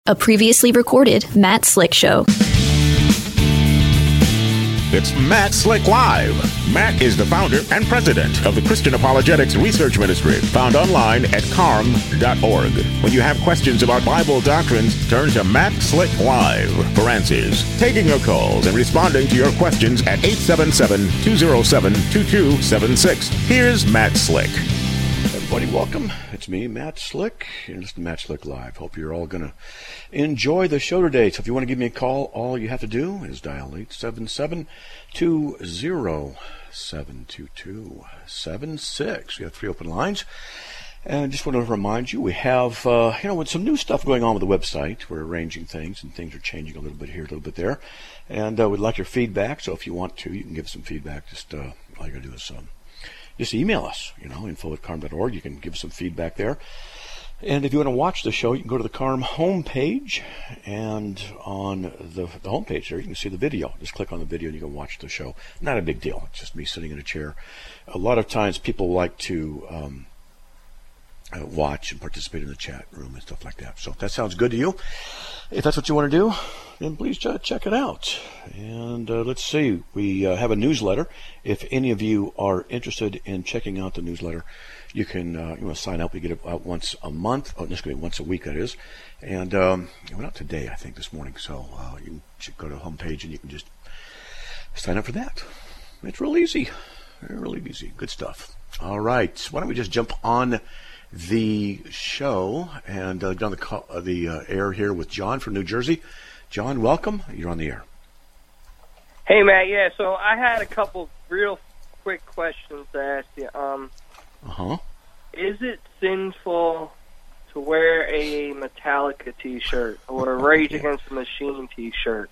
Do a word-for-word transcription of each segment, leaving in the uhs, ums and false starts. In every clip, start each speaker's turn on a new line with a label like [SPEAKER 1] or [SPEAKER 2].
[SPEAKER 1] A previously recorded Matt Slick Show.
[SPEAKER 2] It's Matt Slick Live. Matt is the founder and president of the Christian Apologetics Research Ministry, found online at carm dot org. When you have questions about Bible doctrines, turn to Matt Slick Live for answers. Taking your calls and responding to your questions at eight seven seven, two oh seven, two two seven six. Here's Matt Slick.
[SPEAKER 3] Everybody, welcome. It's me, Matt Slick, and it's the Matt Slick Live. Hope you're all going to enjoy the show today. So if you want to give me a call, all you have to do is dial eight seven seven, two oh seven, two two seven six. We have three open lines. And I just want to remind you, we have, uh, you know, with some new stuff going on with the website. We're arranging things, and things are changing a little bit here, a little bit there. And uh, we'd like your feedback, so if you want to, you can give some feedback. Just uh, all you got to do is... Um, Just email us, you know, info at carm dot org. You can give some feedback there. And if you want to watch the show, you can go to the Carm homepage. And on the, the homepage there, you can see the video. Just click on the video and you can watch the show. Not a big deal. It's just me sitting in a chair. A lot of times people like to um, uh, watch and participate in the chat room and stuff like that. So if that sounds good to you, if that's what you want to do, then please check it out. And uh, let's see, we uh, have a newsletter. If any of you are interested in checking out the newsletter, you can uh, you want to sign up. We get it out once a month. Oh, this could be once a week, that is. And um, it went out today, I think, this morning. So uh, you can go to the homepage and you can just sign up for that. It's real easy. Really easy. Good stuff. All right. Why don't we just jump on the show and uh, get on the, call, uh, the uh, air here with John from New Jersey. John, welcome. You're on the air.
[SPEAKER 4] Hey, Matt. Yeah, so I had a couple real quick questions to ask you. Um,
[SPEAKER 3] uh-huh.
[SPEAKER 4] Is it sinful to wear a Metallica T-shirt or a Rage Against the Machine T-shirt?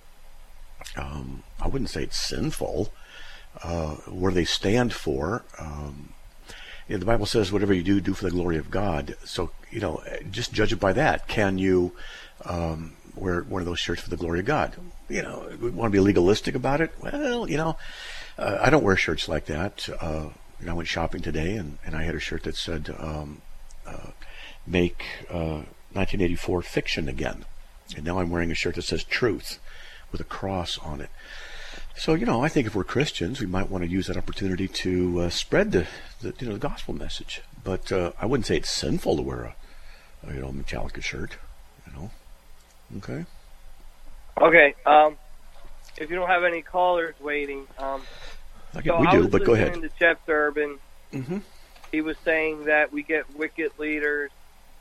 [SPEAKER 3] Um, I wouldn't say it's sinful. Uh, where they stand for, um, you know, the Bible says, whatever you do, do for the glory of God. So, you know, just judge it by that. Can you... Um, wear one of those shirts for the glory of God? You know, we want to be legalistic about it. Well, you know, uh, I don't wear shirts like that. Uh, you know, I went shopping today, and, and I had a shirt that said, um, uh, make uh, nineteen eighty-four fiction again. And now I'm wearing a shirt that says truth with a cross on it. So, you know, I think if we're Christians, we might want to use that opportunity to uh, spread the, the, you know, the gospel message. But uh, I wouldn't say it's sinful to wear a, a you know, Metallica shirt, you know. Okay.
[SPEAKER 4] Okay. Um, if you don't have any callers waiting, um,
[SPEAKER 3] okay,
[SPEAKER 4] so
[SPEAKER 3] we
[SPEAKER 4] I
[SPEAKER 3] do,
[SPEAKER 4] was
[SPEAKER 3] but go ahead.
[SPEAKER 4] listening to Jeff Durbin.
[SPEAKER 3] Mm-hmm.
[SPEAKER 4] He was saying that we get wicked leaders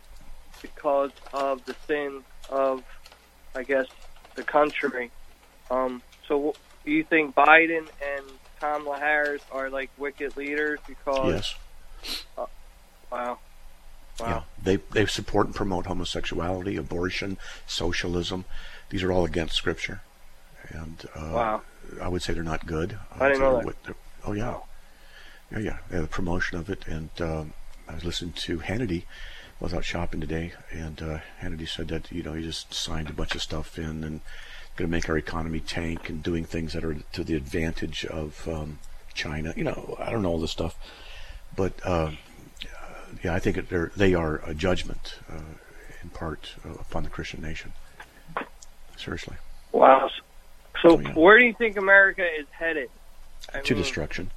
[SPEAKER 4] because of the sin of, I guess, the country. Um, so do you think Biden and Kamala Harris are like wicked leaders because?
[SPEAKER 3] Yes.
[SPEAKER 4] Uh, wow. Wow.
[SPEAKER 3] Yeah, they they support and promote homosexuality, abortion, socialism. These are all against Scripture, and uh,
[SPEAKER 4] wow.
[SPEAKER 3] I would say they're not good.
[SPEAKER 4] I didn't know that.
[SPEAKER 3] Oh yeah, yeah, yeah. yeah. The promotion of it, and um, I was listening to Hannity. I was out shopping today, and uh, Hannity said that you know he just signed a bunch of stuff in and going to make our economy tank and doing things that are to the advantage of um, China. You know, I don't know all this stuff, but. Uh, Yeah, I think it, they are a judgment, uh, in part, uh, upon the Christian nation. Seriously.
[SPEAKER 4] Wow. So,
[SPEAKER 3] so yeah.
[SPEAKER 4] Where do you think America is headed? I
[SPEAKER 3] to
[SPEAKER 4] mean,
[SPEAKER 3] destruction.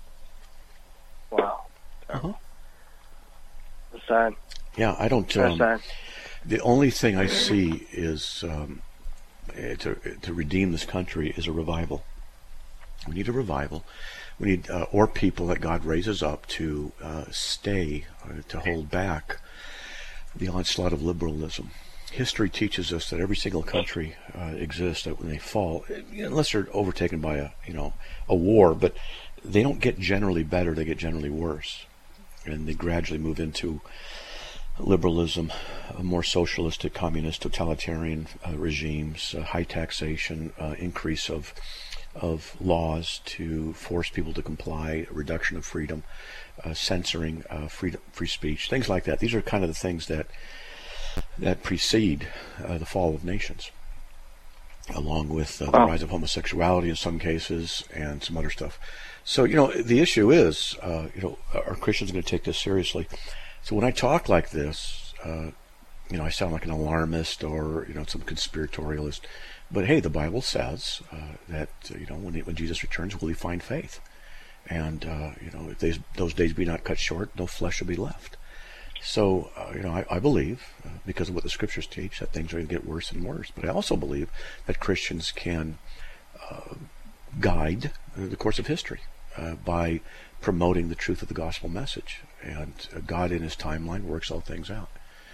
[SPEAKER 4] Wow.
[SPEAKER 3] Uh-huh.
[SPEAKER 4] That's sad.
[SPEAKER 3] Yeah, I don't...
[SPEAKER 4] That's
[SPEAKER 3] um,
[SPEAKER 4] sad.
[SPEAKER 3] The only thing I see is um, to, to redeem this country is a revival. We need a revival. We need, uh, or people that God raises up to uh, stay, uh, to hold back the onslaught of liberalism. History teaches us that every single country uh, exists that when they fall, unless they're overtaken by a, you know, a war, but they don't get generally better; they get generally worse, and they gradually move into liberalism, a more socialistic, communist, totalitarian uh, regimes, uh, high taxation, uh, increase of. of laws to force people to comply, reduction of freedom, uh, censoring uh, free, free speech, things like that. These are kind of the things that that precede uh, the fall of nations, along with uh, the
[SPEAKER 4] wow.
[SPEAKER 3] rise of homosexuality in some cases and some other stuff. So, you know, the issue is, uh, you know, are Christians going to take this seriously? So when I talk like this, uh, you know, I sound like an alarmist or, you know, some conspiratorialist. But hey, the Bible says uh, that, uh, you know, when, he, when Jesus returns, will he find faith? And, uh, you know, if they, those days be not cut short, no flesh will be left. So, uh, you know, I, I believe, uh, because of what the Scriptures teach, that things are going to get worse and worse. But I also believe that Christians can uh, guide the course of history uh, by promoting the truth of the gospel message. And uh, God, in His timeline, works all things out.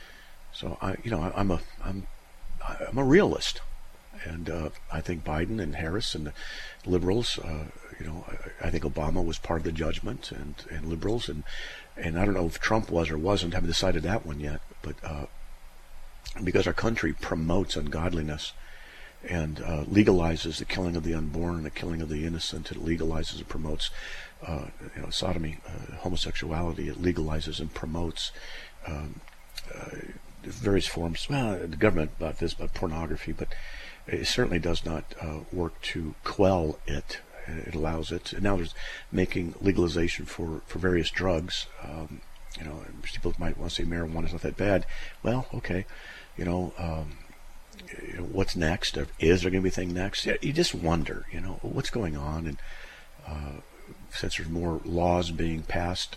[SPEAKER 3] So, I, you know, I, I'm a, I'm, I'm a realist, and uh, I think Biden and Harris and the liberals, uh, you know, I, I think Obama was part of the judgment, and, and liberals, and and I don't know if Trump was or wasn't. Haven't decided that one yet, but uh, because our country promotes ungodliness and uh, legalizes the killing of the unborn and the killing of the innocent, it legalizes and promotes, uh, you know, sodomy, uh, homosexuality. It legalizes and promotes. Um, uh, various forms, well, the government about this, about pornography, but it certainly does not uh, work to quell it. It allows it. And now there's making legalization for, for various drugs. Um, you know, people might want to say marijuana is not that bad. Well, okay. You know, um, what's next? Is there going to be a thing next? Yeah, you just wonder, you know, what's going on. And uh, since there's more laws being passed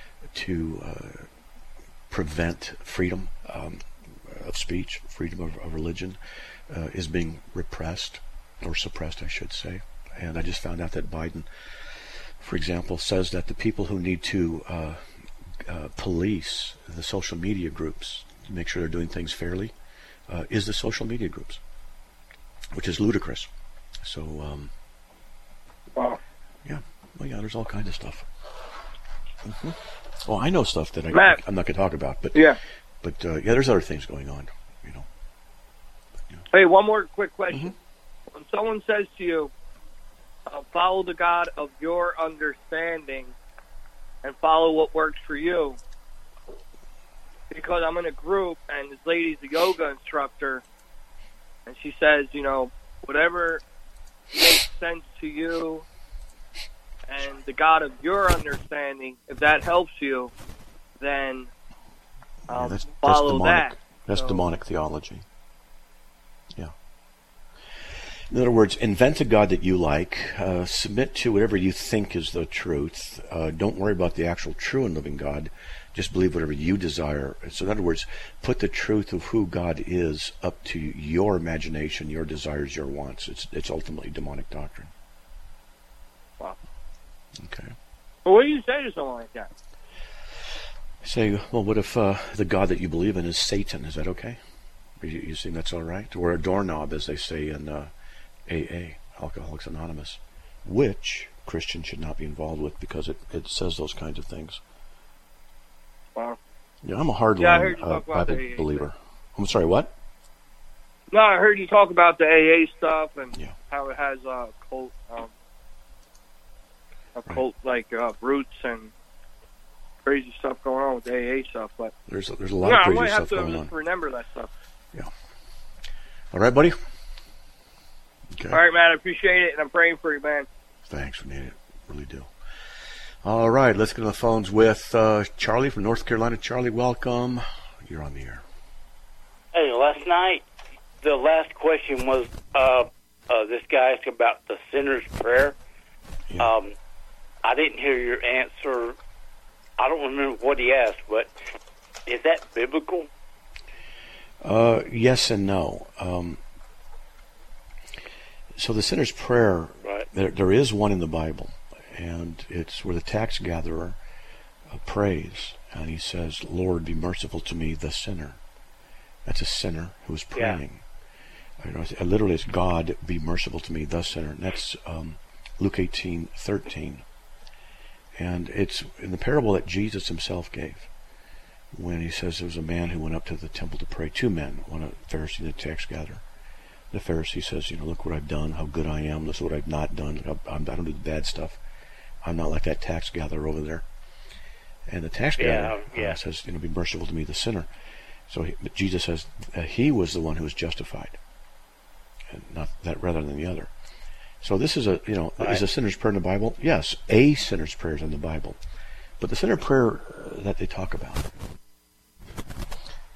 [SPEAKER 3] to uh, prevent freedom um, of speech, freedom of, of religion, uh, is being repressed, or suppressed, I should say. And I just found out that Biden, for example, says that the people who need to uh, uh, police the social media groups to make sure they're doing things fairly uh, is the social media groups, which is ludicrous. So, um,
[SPEAKER 4] wow.
[SPEAKER 3] Yeah, well, yeah, there's all kinds of stuff. Mm-hmm. Well, I know stuff that I,
[SPEAKER 4] Matt,
[SPEAKER 3] I'm not going to talk about, but
[SPEAKER 4] yeah,
[SPEAKER 3] but uh, yeah, there's other things going on, you know. But, yeah.
[SPEAKER 4] Hey, one more quick question.
[SPEAKER 3] Mm-hmm.
[SPEAKER 4] When someone says to you, uh, follow the God of your understanding and follow what works for you, because I'm in a group and this lady's a yoga instructor, and she says, you know, whatever makes sense to you and the God of your understanding, if that helps you, then um,
[SPEAKER 3] yeah, that's,
[SPEAKER 4] follow
[SPEAKER 3] that's demonic.
[SPEAKER 4] that.
[SPEAKER 3] That's
[SPEAKER 4] so,
[SPEAKER 3] demonic theology. Yeah. In other words, invent a God that you like. Uh, submit to whatever you think is the truth. Uh, don't worry about the actual true and living God. Just believe whatever you desire. So in other words, put the truth of who God is up to your imagination, your desires, your wants. It's, it's ultimately demonic doctrine.
[SPEAKER 4] Wow.
[SPEAKER 3] Okay.
[SPEAKER 4] Well, what do you say to someone like that?
[SPEAKER 3] Say, well, what if uh, the God that you believe in is Satan? Is that okay? You, you think that's all right? Or a doorknob, as they say in uh, A A, Alcoholics Anonymous, which Christians should not be involved with because it, it says those kinds of things.
[SPEAKER 4] Wow.
[SPEAKER 3] Yeah, I'm a hardline
[SPEAKER 4] yeah, I heard you
[SPEAKER 3] uh,
[SPEAKER 4] talk about
[SPEAKER 3] Bible
[SPEAKER 4] the A A
[SPEAKER 3] believer.
[SPEAKER 4] stuff.
[SPEAKER 3] I'm sorry, what?
[SPEAKER 4] No, I heard you talk about the A A stuff and
[SPEAKER 3] Yeah.
[SPEAKER 4] how it has uh, cult, um, a
[SPEAKER 3] Right.
[SPEAKER 4] cult like uh, roots and crazy stuff going on with the A A stuff. But
[SPEAKER 3] There's a, there's a lot
[SPEAKER 4] yeah,
[SPEAKER 3] of
[SPEAKER 4] I
[SPEAKER 3] crazy
[SPEAKER 4] might have
[SPEAKER 3] stuff
[SPEAKER 4] to
[SPEAKER 3] going
[SPEAKER 4] just
[SPEAKER 3] on.
[SPEAKER 4] remember that stuff.
[SPEAKER 3] Yeah. All right, buddy? Okay.
[SPEAKER 4] All right, man, I appreciate it, and I'm praying for you, man.
[SPEAKER 3] Thanks, we need it. Really do. All right, let's get on the phones with uh, Charlie from North Carolina. Charlie, welcome. You're on the air.
[SPEAKER 5] Hey, last night, the last question was uh, uh, this guy asked about the sinner's prayer.
[SPEAKER 3] Yeah.
[SPEAKER 5] Um, I didn't hear your answer. I don't remember what he asked, but is that biblical?
[SPEAKER 3] Uh, yes and no. Um, so the sinner's prayer,
[SPEAKER 5] Right.
[SPEAKER 3] there, there is one in the Bible, and it's where the tax gatherer uh, prays, and he says, Lord, be merciful to me, the sinner. That's a sinner who is praying. Yeah. You know, it literally, it's God, be merciful to me, the sinner. And that's um, Luke eighteen thirteen. And it's in the parable that Jesus himself gave, when he says there was a man who went up to the temple to pray. Two men, one a Pharisee and a tax gatherer. The Pharisee says, you know, look what I've done, how good I am. This is what I've not done. I'm, I don't do the bad stuff. I'm not like that tax gatherer over there. And the tax gatherer
[SPEAKER 5] yeah, yeah.
[SPEAKER 3] Uh, says, you know, be merciful to me, the sinner. So he, but Jesus says uh, he was the one who was justified, and not that rather than the other. So this is a, you know,
[SPEAKER 5] right.
[SPEAKER 3] is a sinner's prayer in the Bible? Yes, a sinner's prayer is in the Bible. But the sinner prayer uh, that they talk about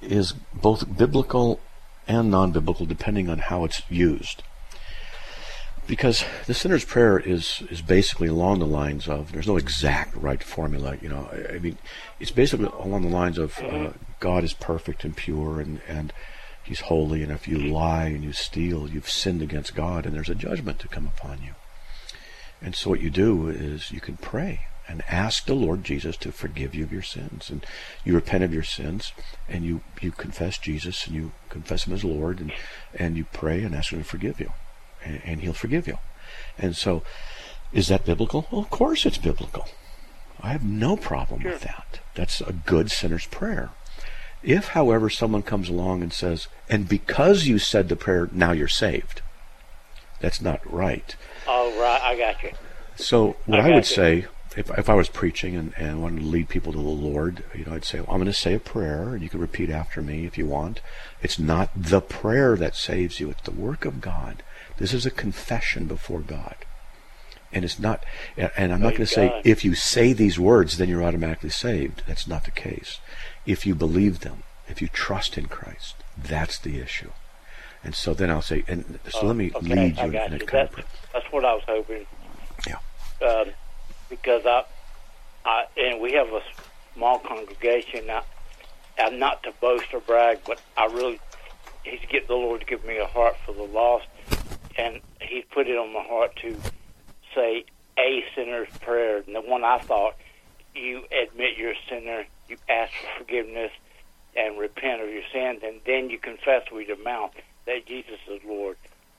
[SPEAKER 3] is both biblical and non-biblical, depending on how it's used. Because the sinner's prayer is is basically along the lines of, there's no exact right formula, you know. I mean, it's basically along the lines of uh, God is perfect and pure, and, and He's holy, and if you lie and you steal, you've sinned against God, and there's a judgment to come upon you. And so what you do is you can pray and ask the Lord Jesus to forgive you of your sins. And you repent of your sins, and you, you confess Jesus, and you confess Him as Lord, and, and you pray and ask Him to forgive you. And, and He'll forgive you. And so, is that biblical? Well, of course it's biblical. I have no problem
[SPEAKER 5] sure.
[SPEAKER 3] with that. That's a good sinner's prayer. If, however, someone comes along and says, and because you said the prayer, now you're saved, that's not right.
[SPEAKER 5] Oh, right, I got you.
[SPEAKER 3] So what I,
[SPEAKER 5] I
[SPEAKER 3] would
[SPEAKER 5] you.
[SPEAKER 3] say, if if I was preaching and, and wanted to lead people to the Lord, you know, I'd say, well, I'm going to say a prayer, and you can repeat after me if you want. It's not the prayer that saves you. It's the work of God. This is a confession before God. And it's not, and I'm not going to say, if you say these words, then you're automatically saved. That's not the case. If you believe them, if you trust in Christ, that's the issue. And so then I'll say, and so
[SPEAKER 5] oh,
[SPEAKER 3] let me
[SPEAKER 5] okay,
[SPEAKER 3] lead you
[SPEAKER 5] I got
[SPEAKER 3] in
[SPEAKER 5] you.
[SPEAKER 3] that kind
[SPEAKER 5] That's,
[SPEAKER 3] of
[SPEAKER 5] that's what I was hoping.
[SPEAKER 3] Yeah.
[SPEAKER 5] Um, because I, I, and we have a small congregation. I, I'm not to boast or brag, but I really, He's getting the Lord to give me a heart for the lost, and He's put it on my heart to say a sinner's prayer. And the one I thought, you admit you're a sinner, you ask for forgiveness, and repent of your sins, and then you confess with your mouth that Jesus is Lord.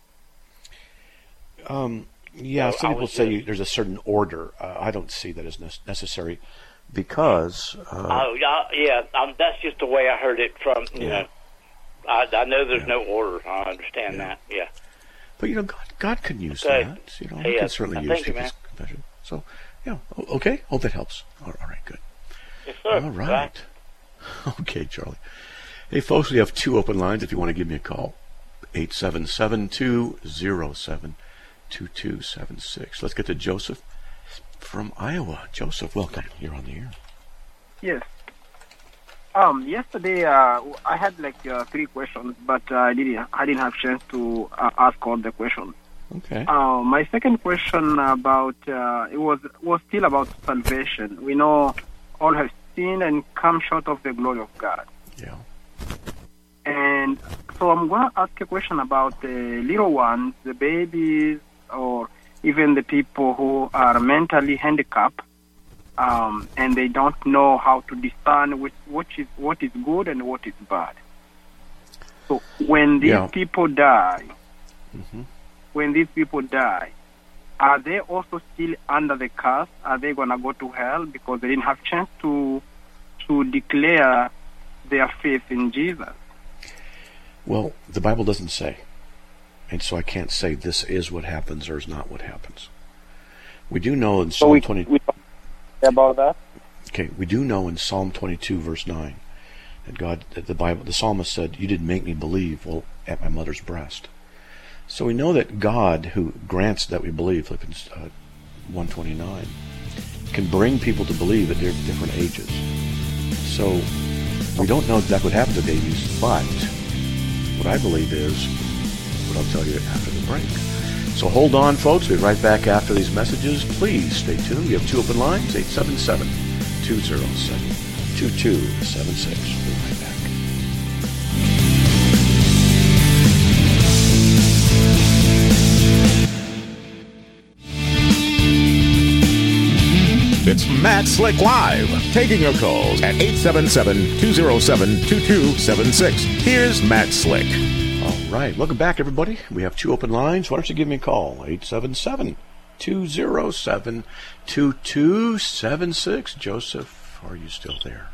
[SPEAKER 3] Um, yeah,
[SPEAKER 5] So
[SPEAKER 3] some
[SPEAKER 5] I
[SPEAKER 3] people
[SPEAKER 5] was
[SPEAKER 3] say
[SPEAKER 5] just-
[SPEAKER 3] you, there's a certain order. Uh, I don't see that as ne- necessary because... Uh,
[SPEAKER 5] Oh, yeah, yeah um, that's just the way I heard it from, you
[SPEAKER 3] Yeah.
[SPEAKER 5] know. I, I know there's
[SPEAKER 3] Yeah.
[SPEAKER 5] no order. I understand
[SPEAKER 3] Yeah.
[SPEAKER 5] that, yeah.
[SPEAKER 3] but, you know, God, God can use
[SPEAKER 5] Okay.
[SPEAKER 3] that. You know,
[SPEAKER 5] Hey,
[SPEAKER 3] He
[SPEAKER 5] uh,
[SPEAKER 3] can certainly
[SPEAKER 5] uh,
[SPEAKER 3] use
[SPEAKER 5] thank you,
[SPEAKER 3] people's
[SPEAKER 5] man.
[SPEAKER 3] confession. So, yeah, o- okay. Hope that helps. All all right, good.
[SPEAKER 5] Yes, sir.
[SPEAKER 3] All right. Okay, Charlie. Hey, folks, we have two open lines if you want to give me a call. eight seven seven, two zero seven, two two seven six. Let's get to Joseph from Iowa. Joseph, welcome. You're on the air.
[SPEAKER 6] Yes. Um, yesterday, uh, I had like uh, three questions, but uh, I didn't. I didn't have chance to uh, ask all the questions.
[SPEAKER 3] Okay.
[SPEAKER 6] Uh, my second question about uh, it was was still about salvation. We know all have sinned and come short of the glory of God.
[SPEAKER 3] Yeah.
[SPEAKER 6] And so I'm going to ask a question about the little ones, the babies, or even the people who are mentally handicapped. Um, and they don't know how to discern which, which is what is good and what is bad. So when these
[SPEAKER 3] Yeah.
[SPEAKER 6] people die,
[SPEAKER 3] Mm-hmm.
[SPEAKER 6] when these people die, are they also still under the curse? Are they going to go to hell because they didn't have chance to to declare their faith in Jesus?
[SPEAKER 3] Well, the Bible doesn't say. And so I can't say this is what happens or is not what happens. We do know in
[SPEAKER 6] So
[SPEAKER 3] Psalm
[SPEAKER 6] we,
[SPEAKER 3] twenty.
[SPEAKER 6] we talk about that.
[SPEAKER 3] Okay, we do know in Psalm twenty-two, verse nine, that God, that the Bible, the psalmist said, "You didn't make me believe, well, at my mother's breast." So we know that God, who grants that we believe, like in uh, one twenty-nine, can bring people to believe at their different ages. So we don't know exactly what happened to babies, but what I believe is what I'll tell you after the break. So hold on, folks. We'll be right back after these messages. Please stay tuned. We have two open lines, eight seven seven, two zero seven, two two seven six. We'll be right back.
[SPEAKER 2] It's Matt Slick Live, taking your calls at eight seven seven, two zero seven, two two seven six. Here's Matt Slick.
[SPEAKER 3] All right. Welcome back, everybody. We have two open lines. Why don't you give me a call? eight seven seven, two zero seven, two two seven six. Joseph, are you still there?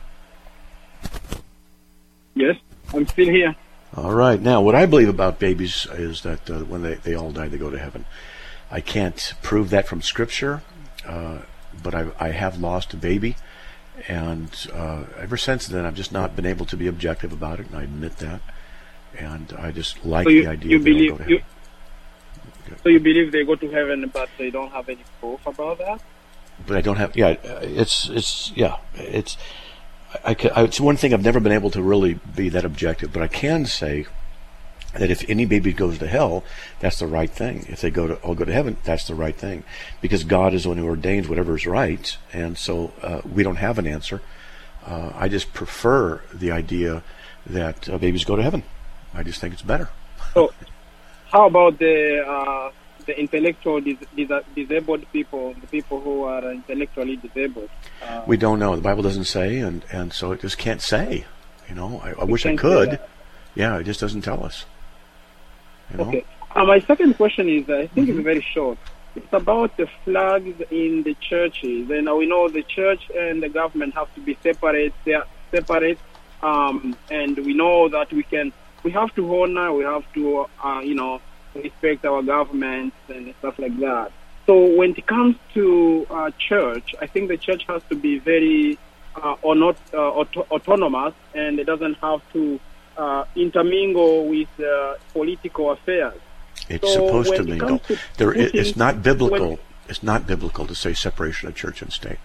[SPEAKER 6] Yes, I'm still here.
[SPEAKER 3] All right. Now, what I believe about babies is that uh, when they, they all die, they go to heaven. I can't prove that from Scripture, uh, but I, I have lost a baby. And uh, ever since then, I've just not been able to be objective about it, and I admit that. And I just like
[SPEAKER 6] So you,
[SPEAKER 3] the idea
[SPEAKER 6] you
[SPEAKER 3] that they all
[SPEAKER 6] believe
[SPEAKER 3] go to
[SPEAKER 6] you,
[SPEAKER 3] heaven.
[SPEAKER 6] so you believe they go to heaven, but they don't have any proof about that?
[SPEAKER 3] But I don't have, yeah, it's, it's, yeah, it's, I, I, it's one thing I've never been able to really be that objective, but I can say that if any baby goes to hell, that's the right thing. If they go to all go to heaven, that's the right thing, because God is the one who ordains whatever is right, and so uh, we don't have an answer. Uh, I just prefer the idea that uh, babies go to heaven. I just think it's better.
[SPEAKER 6] So, how about the uh, the intellectual dis- dis- disabled people, the people who are intellectually disabled? Uh,
[SPEAKER 3] we don't know. The Bible doesn't say, and, and so it just can't say. You know, I, I wish I could. Yeah, it just doesn't tell us. You know? Okay.
[SPEAKER 6] Uh, my second question is, I think mm-hmm. it's very short. It's about the flags in the churches. And we know the church and the government have to be separate. They are separate, um, and we know that we can. We have to honor. We have to, uh, you know, respect our governments and stuff like that. So when it comes to uh, church, I think the church has to be very uh, or not uh, auto- autonomous, and it doesn't have to uh, intermingle with uh, political affairs.
[SPEAKER 3] It's so supposed to mingle. To there, it, it's not biblical. When, it's not biblical to say separation of church and state.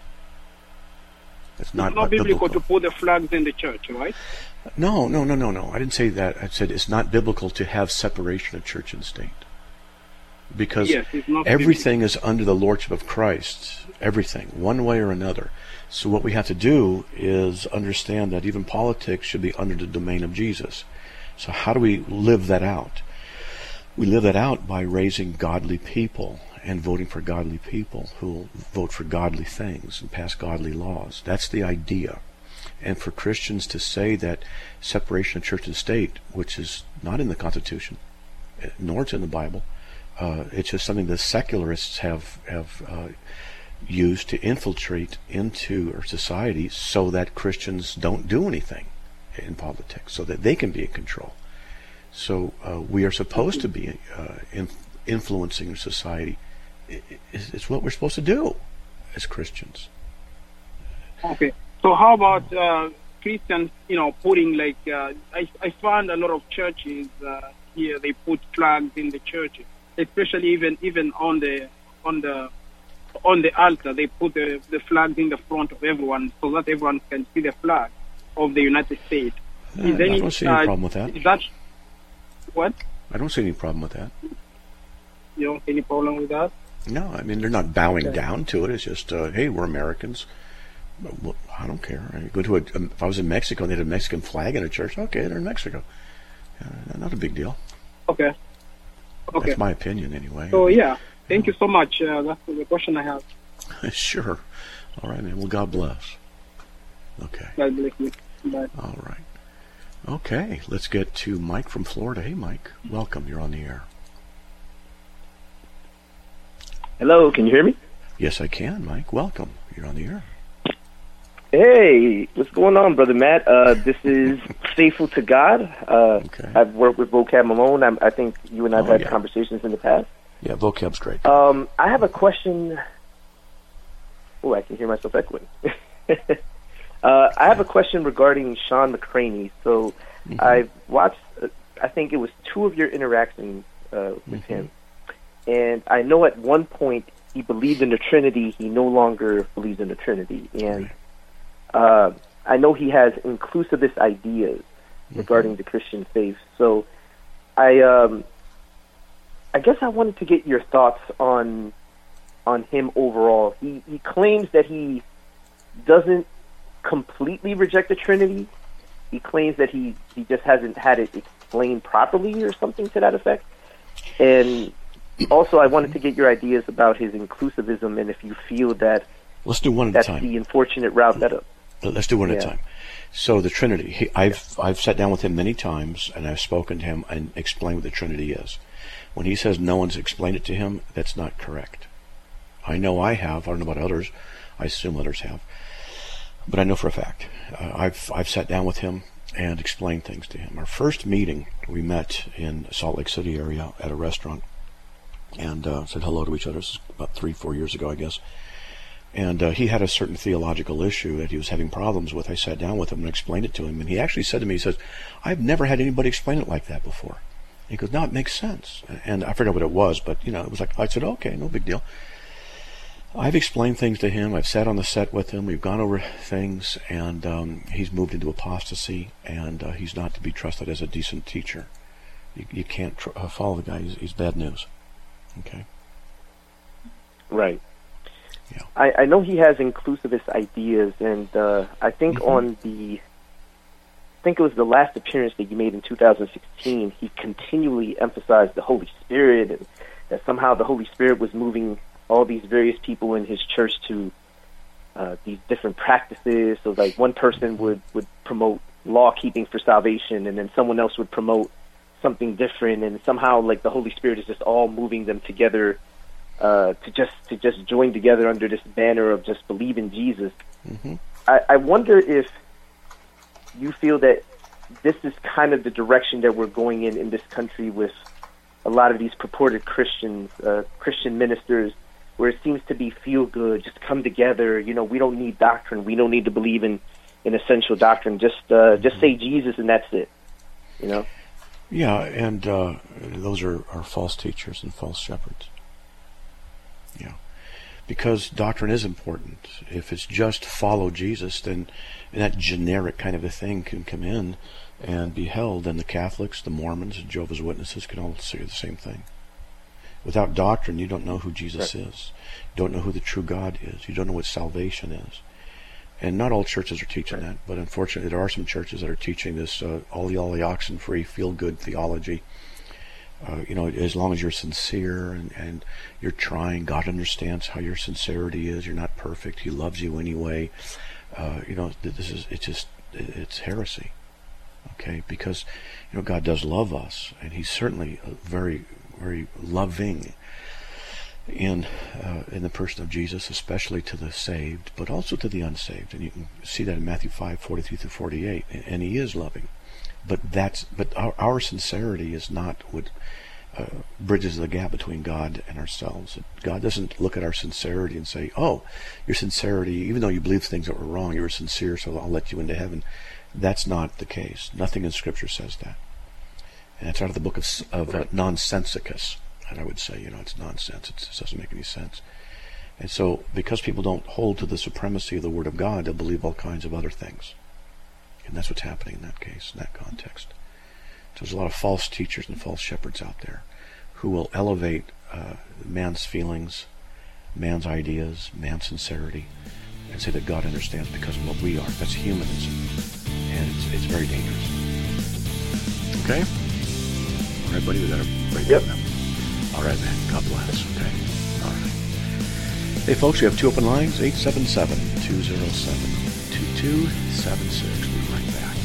[SPEAKER 3] It's not,
[SPEAKER 6] it's not biblical, biblical to put the flags in the church, right?
[SPEAKER 3] No, no, no, no, no. I didn't say that. I said it's not biblical to have separation of church and state. Because
[SPEAKER 6] yes,
[SPEAKER 3] everything biblical. is under the lordship of Christ. Everything, one way or another. So what we have to do is understand that even politics should be under the domain of Jesus. So how do we live that out? We live that out by raising godly people and voting for godly people who will vote for godly things and pass godly laws. That's the idea. And for Christians to say that separation of church and state, which is not in the Constitution, nor it's in the Bible, uh, it's just something the secularists have have uh, used to infiltrate into our society so that Christians don't do anything in politics, so that they can be in control. So uh, we are supposed to be uh, in, influencing society. It's, it's what we're supposed to do as Christians.
[SPEAKER 6] Okay. So how about uh, Christians, you know, putting like, uh, I, I found a lot of churches uh, here, they put flags in the churches, especially even even on the on the on the altar, they put the, the flags in the front of everyone so that everyone can see the flag of the United States.
[SPEAKER 3] Uh, I any, don't see any uh, problem with that.
[SPEAKER 6] Is that what?
[SPEAKER 3] I don't see any problem with that.
[SPEAKER 6] You don't see any problem with that?
[SPEAKER 3] No, I mean, they're not bowing
[SPEAKER 6] okay.
[SPEAKER 3] down to it. It's just, uh, hey, we're Americans. Well, I don't care. I go to a, um, if I was in Mexico and they had a Mexican flag in a church, okay, they're in Mexico. Uh, not a big deal.
[SPEAKER 6] Okay. Okay.
[SPEAKER 3] That's my opinion, anyway.
[SPEAKER 6] So, yeah. Thank you so much. Uh, that's the question I have.
[SPEAKER 3] Sure. All right, man. Well, God bless. Okay.
[SPEAKER 6] God bless you. Bye.
[SPEAKER 3] All right. Okay. Let's get to Mike from Florida. Hey, Mike. Welcome. You're on the air.
[SPEAKER 7] Hello. Can you hear me?
[SPEAKER 3] Yes, I can, Mike. Welcome. You're on the air.
[SPEAKER 7] Hey, what's going on, Brother Matt? Uh, this is Faithful to God. Uh, okay. I've worked with Vocab Malone. I'm, I think you and I have oh, had yeah. conversations in the past.
[SPEAKER 3] Yeah, Vocab's great.
[SPEAKER 7] Um, I have a question. Oh, I can hear myself echoing. uh, I have a question regarding Sean McCraney. So mm-hmm. I've watched, uh, I think it was two of your interactions uh, with mm-hmm. him. And I know at one point he believed in the Trinity. He no longer believes in the Trinity. And right. Uh, I know he has inclusivist ideas mm-hmm. regarding the Christian faith. So I um, I guess I wanted to get your thoughts on on him overall. He he claims that he doesn't completely reject the Trinity. He claims that he, he just hasn't had it explained properly or something to that effect. And also I wanted to get your ideas about his inclusivism and if you feel that
[SPEAKER 3] Let's do one at
[SPEAKER 7] that's
[SPEAKER 3] a time.
[SPEAKER 7] the unfortunate route that...
[SPEAKER 3] Let's do one
[SPEAKER 7] yeah.
[SPEAKER 3] at a time. So the Trinity, he, I've I've sat down with him many times, and I've spoken to him and explained what the Trinity is. When he says no one's explained it to him, that's not correct. I know I have. I don't know about others. I assume others have. But I know for a fact. Uh, I've I've sat down with him and explained things to him. Our first meeting, we met in Salt Lake City area at a restaurant and uh, said hello to each other. This was about three, four years ago, I guess. And uh, he had a certain theological issue that he was having problems with. I sat down with him and explained it to him. And he actually said to me, he says, I've never had anybody explain it like that before. He goes, no, it makes sense. And I forgot what it was, but, you know, it was like, I said, okay, no big deal. I've explained things to him. I've sat on the set with him. We've gone over things, and um, he's moved into apostasy, and uh, he's not to be trusted as a decent teacher. You, you can't tr- uh, follow the guy. He's, he's bad news. Okay?
[SPEAKER 7] Right.
[SPEAKER 3] Yeah.
[SPEAKER 7] I, I know he has inclusivist ideas, and uh, I think
[SPEAKER 3] mm-hmm.
[SPEAKER 7] on the, I think it was the last appearance that you made in two thousand sixteen, he continually emphasized the Holy Spirit, and that somehow the Holy Spirit was moving all these various people in his church to uh, these different practices. So like one person would, would promote law keeping for salvation, and then someone else would promote something different, and somehow like the Holy Spirit is just all moving them together uh, to just to just join together under this banner of just believe in Jesus.
[SPEAKER 3] Mm-hmm.
[SPEAKER 7] I, I wonder if you feel that this is kind of the direction that we're going in in this country with a lot of these purported Christians, uh, Christian ministers, where it seems to be feel good, just come together. You know, we don't need doctrine. We don't need to believe in, in essential doctrine. Just uh, just say Jesus and that's it. You know?
[SPEAKER 3] Yeah, and uh, those are, are false teachers and false shepherds. Yeah. Because doctrine is important. If it's just follow Jesus, then that generic kind of a thing can come in and be held, and the Catholics, the Mormons, and Jehovah's Witnesses can all say the same thing. Without doctrine, you don't know who Jesus right. is. You don't know who the true God is. You don't know what salvation is. And not all churches are teaching right. that, but unfortunately there are some churches that are teaching this uh, all the all the oxen free, feel-good theology. Uh, you know, as long as you're sincere and, and you're trying, God understands how your sincerity is. You're not perfect. He loves you anyway. Uh, you know, this is it's just it's heresy. Okay, because you know God does love us, and He's certainly very very loving in uh, in the person of Jesus, especially to the saved, but also to the unsaved. And you can see that in Matthew five forty-three through forty-eight. And He is loving, but that's but our, our sincerity is not what uh, bridges the gap between God and ourselves. God doesn't look at our sincerity and say, "Oh, your sincerity, even though you believe things that were wrong, you were sincere, so I'll let you into heaven." That's not the case. Nothing in Scripture says that. And it's out of the book of, of uh, Nonsensicus. And I would say, you know, it's nonsense. It's, it doesn't make any sense. And so, because people don't hold to the supremacy of the Word of God, they'll believe all kinds of other things. And that's what's happening in that case, in that context. So there's a lot of false teachers and false shepherds out there who will elevate uh, man's feelings, man's ideas, man's sincerity, and say that God understands because of what we are. That's humanism. And it's, it's very dangerous. Okay? All right, buddy, we got to break
[SPEAKER 7] yep.
[SPEAKER 3] it up. All right, man. God bless. Okay. All right. Hey, folks, we have two open lines, eight seven seven, two oh seven, two two seven six. We'll be right back.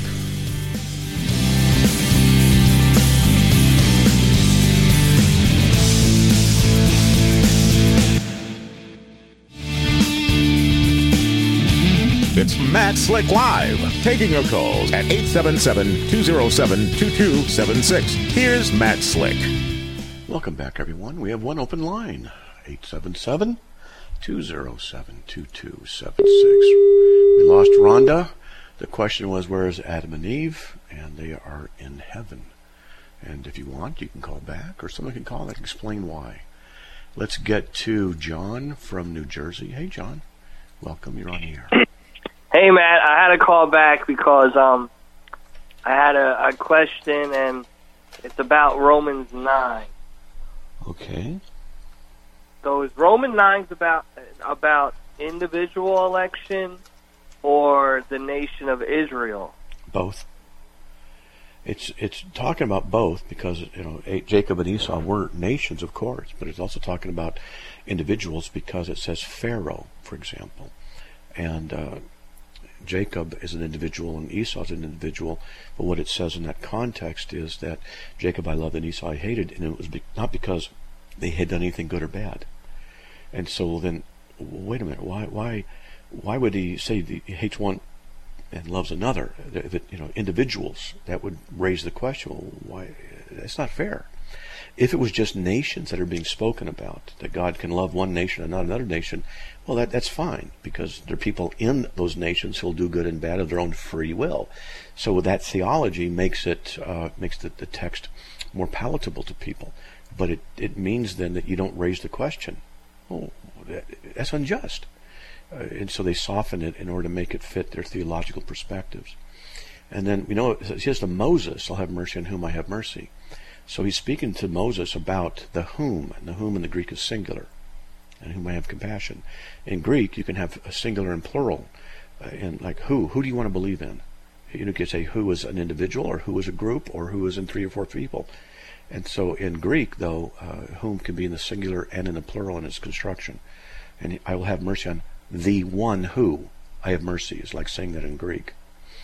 [SPEAKER 2] It's Matt Slick Live, taking your calls at eight seven seven, two oh seven, two two seven six. Here's Matt Slick.
[SPEAKER 3] Welcome back, everyone. We have one open line, eight seven seven, two oh seven, two two seven six. We lost Rhonda. The question was, where is Adam and Eve? And they are in heaven. And if you want, you can call back, or someone can call and explain why. Let's get to John from New Jersey. Hey, John. Welcome. You're on the air.
[SPEAKER 4] Hey, Matt, I had to call back because um, I had a, a question, and it's about Romans nine.
[SPEAKER 3] Okay.
[SPEAKER 4] So is Romans nine about about individual election or the nation of Israel?
[SPEAKER 3] Both. It's it's talking about both because, you know, Jacob and Esau were nations, of course, but it's also talking about individuals because it says Pharaoh, for example. And uh, Jacob is an individual and Esau is an individual, but what it says in that context is that Jacob I loved and Esau I hated, and it was be- not because they had done anything good or bad. And so then, wait a minute, why why why would he say he hates one and loves another? That, you know, individuals, that would raise the question, well, why? That's not fair. If it was just nations that are being spoken about, that God can love one nation and not another nation, well, that that's fine, because there are people in those nations who'll do good and bad of their own free will. So that theology makes it uh, makes the, the text more palatable to people. But it, it means then that you don't raise the question, Oh, that, that's unjust. Uh, and so they soften it in order to make it fit their theological perspectives. And then, we know, it says to Moses, I'll have mercy on whom I have mercy. So he's speaking to Moses about the whom, and the whom in the Greek is singular, and whom I have compassion. In Greek, you can have a singular and plural. Uh, and like who? Who do you want to believe in? You know, you can say who is an individual, or who is a group, or who is in three or four people. And so in Greek, though, uh, whom can be in the singular and in the plural in its construction. And I will have mercy on the one who I have mercy, is like saying that in Greek.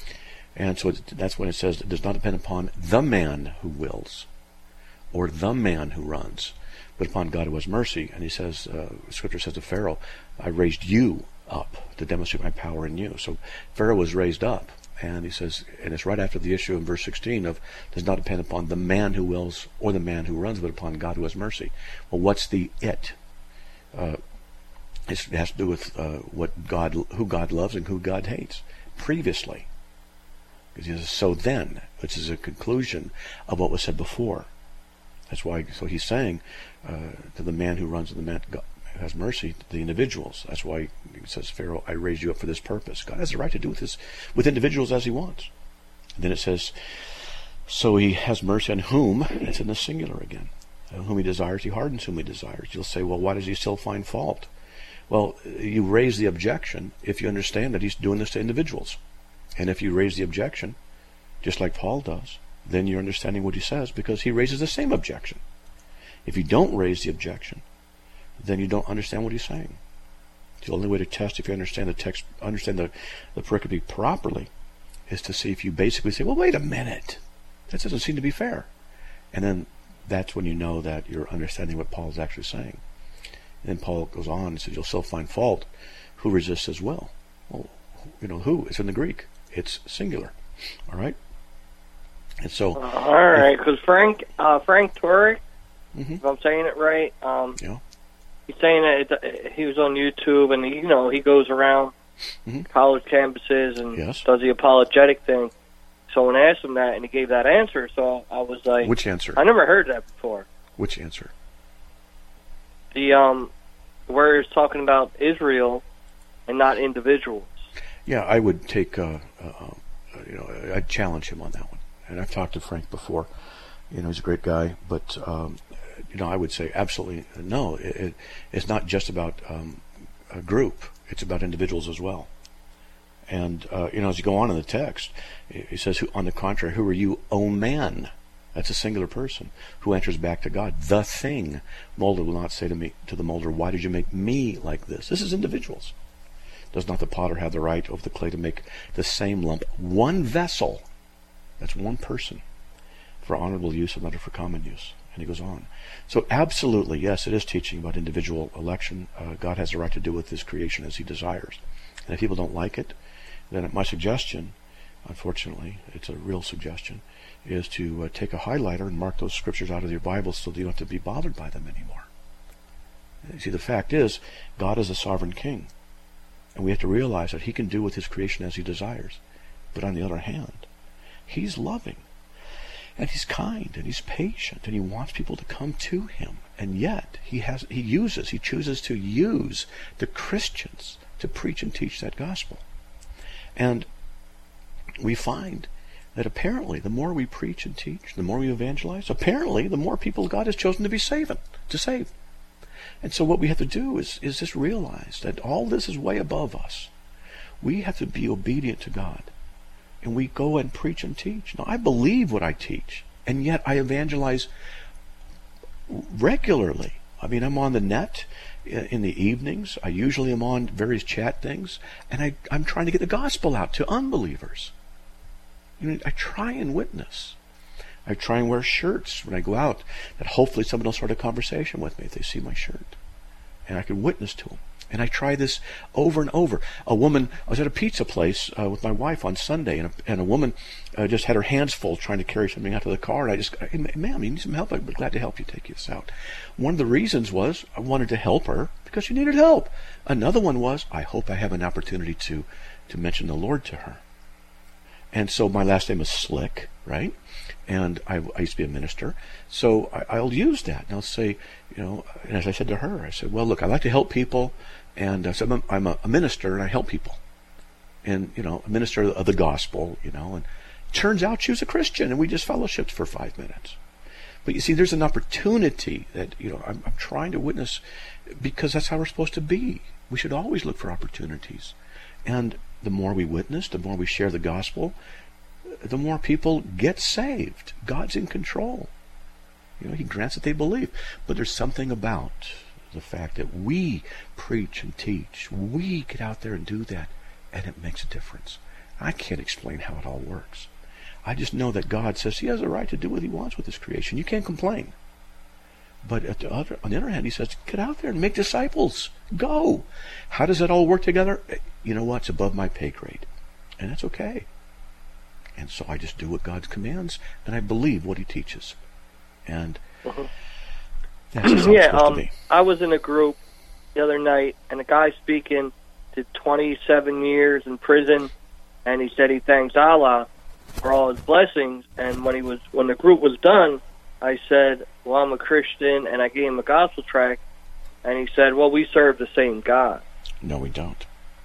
[SPEAKER 3] And so it, that's when it says it does not depend upon the man who wills, or the man who runs, but upon God who has mercy. And he says, uh, Scripture says to Pharaoh, I raised you up to demonstrate my power in you. So Pharaoh was raised up. And he says, and it's right after the issue in verse sixteen of, does not depend upon the man who wills or the man who runs, but upon God who has mercy. Well, what's the it? Uh, it has to do with uh, what God, who God loves and who God hates. Previously, because he says, so then, which is a conclusion of what was said before. That's why. So he's saying uh, to the man who runs and the man who has mercy, the individuals. That's why he says, Pharaoh, I raised you up for this purpose. God has the right to do with this with individuals as he wants. And then it says, so he has mercy on whom? It's in the singular again. On whom he desires, he hardens whom he desires. You'll say, well, why does he still find fault? Well, you raise the objection if you understand that he's doing this to individuals. And if you raise the objection, just like Paul does, then you're understanding what he says, because he raises the same objection. If you don't raise the objection, then you don't understand what he's saying. The only way to test if you understand the text, understand the, the pericope properly, is to see if you basically say, well, wait a minute, that doesn't seem to be fair. And then that's when you know that you're understanding what Paul is actually saying. And then Paul goes on and says, you'll still find fault. Who resists his will? Well, you know, who? It's in the Greek. It's singular. All right? And so...
[SPEAKER 4] Uh, all right, because Frank, uh, Frank Turek,
[SPEAKER 3] mm-hmm.
[SPEAKER 4] if I'm saying it right, um,
[SPEAKER 3] yeah.
[SPEAKER 4] he's saying that it, he was on YouTube, and, you know, he goes around mm-hmm. college campuses and
[SPEAKER 3] yes.
[SPEAKER 4] does the apologetic thing. Someone asked him that, and he gave that answer, so I was like...
[SPEAKER 3] Which answer?
[SPEAKER 4] I never heard that before.
[SPEAKER 3] Which answer?
[SPEAKER 4] The, um, where he's talking about Israel and not individuals.
[SPEAKER 3] Yeah, I would take, uh, uh, you know, I'd challenge him on that one. And I've talked to Frank before. You know, he's a great guy, but, um, you know, I would say absolutely no. It, it, it's not just about um, a group. It's about individuals as well. And, uh, you know, as you go on in the text, he says, on the contrary, who are you, O man? That's a singular person who enters back to God. The thing. Molder will not say to me, to the molder, why did you make me like this? This is individuals. Does not the potter have the right over the clay to make the same lump one vessel? That's one person for honorable use and another for common use. And he goes on. So absolutely, yes, it is teaching about individual election. Uh, God has the right to do with his creation as he desires. And if people don't like it, then my suggestion, unfortunately, it's a real suggestion, is to uh, take a highlighter and mark those scriptures out of your Bible so that you don't have to be bothered by them anymore. You see, the fact is, God is a sovereign king. And we have to realize that he can do with his creation as he desires. But on the other hand, he's loving. And he's kind. And he's patient. And he wants people to come to him. And yet, he has he uses, he chooses to use the Christians to preach and teach that gospel. And we find that apparently the more we preach and teach, the more we evangelize, apparently the more people God has chosen to be saving, to save. And so what we have to do is, is just realize that all this is way above us. We have to be obedient to God. And we go and preach and teach. Now, I believe what I teach, and yet I evangelize regularly. I mean, I'm on the net in the evenings. I usually am on various chat things, and I, I'm trying to get the gospel out to unbelievers. You know, I try and witness. I try and wear shirts when I go out that hopefully someone will start a conversation with me if they see my shirt. And I can witness to them. And I try this over and over. A woman, I was at a pizza place uh, with my wife on Sunday, and a, and a woman uh, just had her hands full trying to carry something out to the car. And I just, hey, ma'am, you need some help? I'd be glad to help you take this out. One of the reasons was I wanted to help her because she needed help. Another one was I hope I have an opportunity to, to mention the Lord to her. And so my last name is Slick, right? And I, I used to be a minister. So I, I'll use that. And I'll say, you know, and as I said to her, I said, well, look, I like to help people. And I said, I'm, I'm a, a minister and I help people. And, you know, a minister of the gospel, you know. And it turns out she was a Christian and we just fellowshipped for five minutes. But you see, there's an opportunity that, you know, I'm, I'm trying to witness because that's how we're supposed to be. We should always look for opportunities. And the more we witness, the more we share the gospel, the more people get saved. God's in control. You know, He grants that they believe. But there's something about the fact that we preach and teach. We get out there and do that, and it makes a difference. I can't explain how it all works. I just know that God says He has a right to do what He wants with His creation. You can't complain. But at the other, on the other hand, He says, get out there and make disciples. Go. How does that all work together? You know what? It's above my pay grade. And that's okay. And so I just do what God commands, and I believe what He teaches. And
[SPEAKER 4] mm-hmm.
[SPEAKER 3] that's just how
[SPEAKER 4] yeah,
[SPEAKER 3] it's supposed
[SPEAKER 4] um,
[SPEAKER 3] to be.
[SPEAKER 4] I was in a group the other night, and a guy speaking did twenty-seven years in prison, and he said he thanks Allah for all His blessings. And when he was when the group was done, I said, well, I'm a Christian, and I gave him a gospel tract, and he said, well, we serve the same God.
[SPEAKER 3] No, we don't.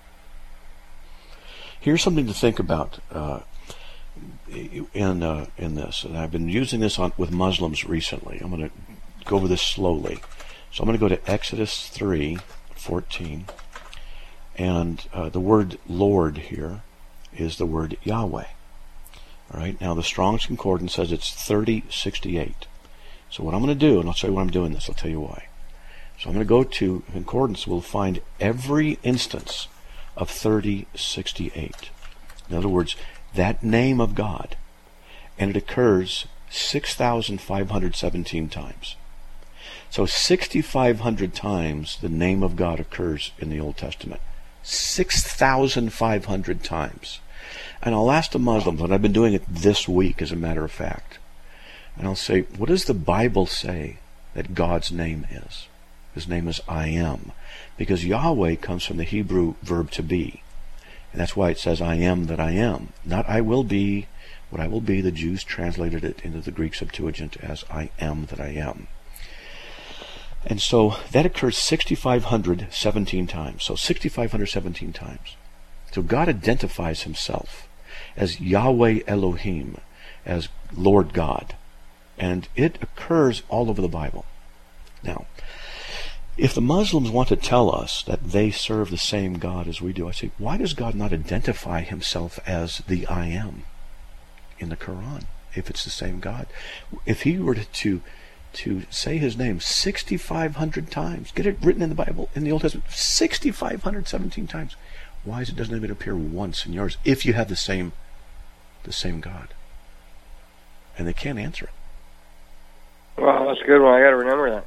[SPEAKER 3] Here's something to think about uh, in uh, in this, and I've been using this on with Muslims recently. I'm going to go over this slowly. So I'm going to go to Exodus three fourteen, and uh, the word Lord here is the word Yahweh. All right. Now the Strong's Concordance says it's thirty sixty-eight. So what I'm going to do, and I'll show you why I'm doing this. I'll tell you why. So I'm going to go to Concordance. We'll find every instance of thirty sixty-eight. In other words, that name of God, and it occurs six thousand five hundred seventeen times. So six thousand five hundred times the name of God occurs in the Old Testament. six thousand five hundred times. And I'll ask the Muslims, and I've been doing it this week as a matter of fact, and I'll say, what does the Bible say that God's name is? His name is I am. Because Yahweh comes from the Hebrew verb to be. And that's why it says I am that I am. Not I will be. What I will be, the Jews translated it into the Greek Septuagint as I am that I am. And so that occurs six thousand five hundred seventeen times. So six thousand five hundred seventeen times. So God identifies Himself as Yahweh Elohim, as Lord God. And it occurs all over the Bible. Now, if the Muslims want to tell us that they serve the same God as we do, I say, why does God not identify Himself as the I am in the Quran, if it's the same God? If He were to to say His name six thousand five hundred times, get it written in the Bible, in the Old Testament, six thousand five hundred seventeen times, why is it doesn't even appear once in yours if you have the same the same God? And they can't answer it.
[SPEAKER 4] Well, that's a good one. I got to remember that.